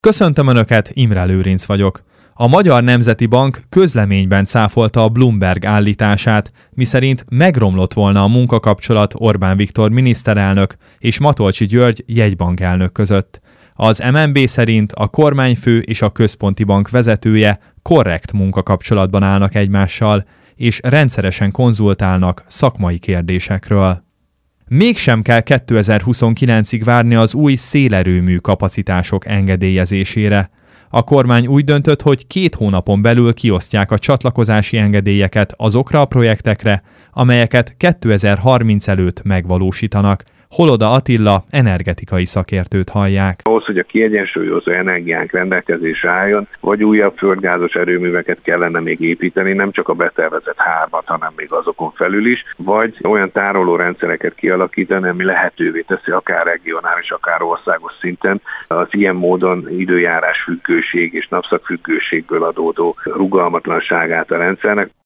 Köszöntöm Önöket, Imre Lőrinc vagyok. A Magyar Nemzeti Bank közleményben cáfolta a Bloomberg állítását, miszerint megromlott volna a munkakapcsolat Orbán Viktor miniszterelnök és Matolcsy György jegybankelnök között. Az MNB szerint a kormányfő és a központi bank vezetője korrekt munkakapcsolatban állnak egymással, és rendszeresen konzultálnak szakmai kérdésekről. Mégsem kell 2029-ig várni az új szélerőmű kapacitások engedélyezésére. A kormány úgy döntött, hogy 2 hónapon belül kiosztják a csatlakozási engedélyeket azokra a projektekre, amelyeket 2030 előtt megvalósítanak. Holoda Attila energetikai szakértőt hallják. Ahhoz, hogy a kiegyensúlyozó energiánk rendelkezésre álljon, vagy újabb földgázos erőműveket kellene még építeni, nem csak a betervezett 3-at, hanem még azokon felül is, vagy olyan tárolórendszereket kialakítani, ami lehetővé teszi akár regionális, akár országos szinten az ilyen módon időjárás függőség és napszak függőségből adódó rugalmatlanságát a rendszernek.